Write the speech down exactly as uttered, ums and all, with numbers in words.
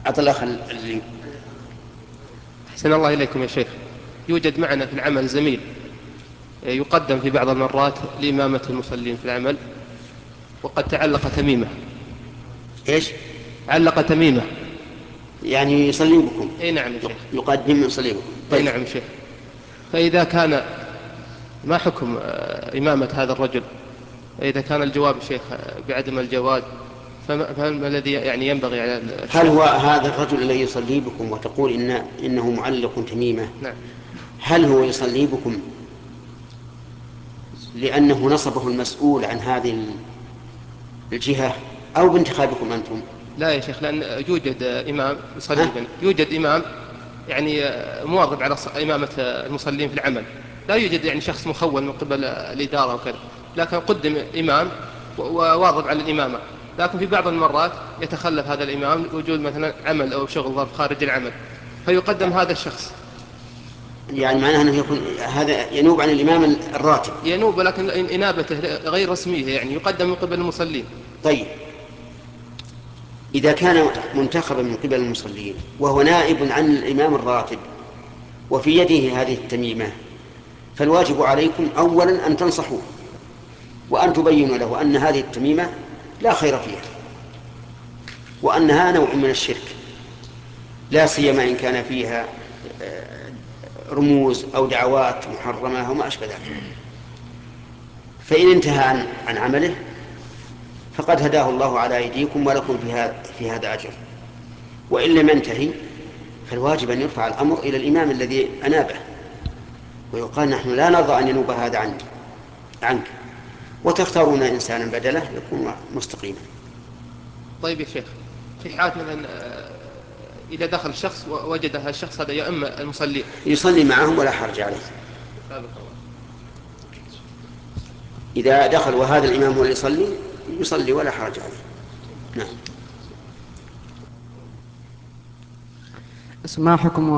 أعطى الأخ اللي. أحسن الله إليكم يا شيخ. يوجد معنا في العمل زميل يقدم في بعض المرات لإمامة المصلين في العمل، وقد تعلق تميمة. إيش؟ علق تميمة. يعني يصلي بكم؟ أي نعم يا شيخ. يقدم يصلي بكم. أي طيب. نعم يا شيخ. فإذا كان، ما حكم إمامة هذا الرجل؟ إذا كان الجواب يا شيخ بعدم الجواز، فما, فما الذي يعني ينبغي على هل الشيخ؟ هو هذا الرجل الذي يصلي بكم وتقول إن إنه معلق تميمة، نعم. هل هو يصلي بكم لأنه نصبه المسؤول عن هذه الجهة أو بانتخابكم أنتم؟ لا يا شيخ، لأن يوجد إمام ها؟ يصلي بنا، يوجد إمام يعني مواظب على إمامة المصلين في العمل. لا يوجد يعني شخص مخول من قبل الإدارة وكذا، لكن قدم إمام وواظب على الإمامة. لكن في بعض المرات يتخلف هذا الإمام لوجود مثلا عمل أو شغل ظرف خارج العمل، فيقدم هذا الشخص. يعني معناه أنه يكون هذا ينوب عن الإمام الراتب. ينوب، لكن إنابته غير رسمية، يعني يقدم من قبل المصلين. طيب، إذا كان منتخبا من قبل المصلين وهو نائب عن الإمام الراتب وفي يده هذه التميمة، فالواجب عليكم أولا أن تنصحوه وأن تبينوا له أن هذه التميمة لا خير فيها، وأنها نوع من الشرك، لا سيما إن كان فيها آه، رموز أو دعوات محرمة وما أشبه ذلك. فإن انتهى عن عن عمله فقد هداه الله على أيديكم ولكم في هذا في هذا أجر، وإن لم ينتهي فالواجب أن يرفع الأمر إلى الإمام الذي أنابه، ويقال نحن لا نرضى أن ينوب هذا عنك عنك وتختارون إنسانا بدله يكون مستقيما. طيب يا شيخ، في حالة مثلا آه، إذا دخل شخص ووجد هذا الشخص هذا يؤم المصلين. يصلي معهم ولا حرج عليه. سابق الله. إذا دخل وهذا الإمام هو اللي يصلي يصلي ولا حرج عليه. نعم. ما حكم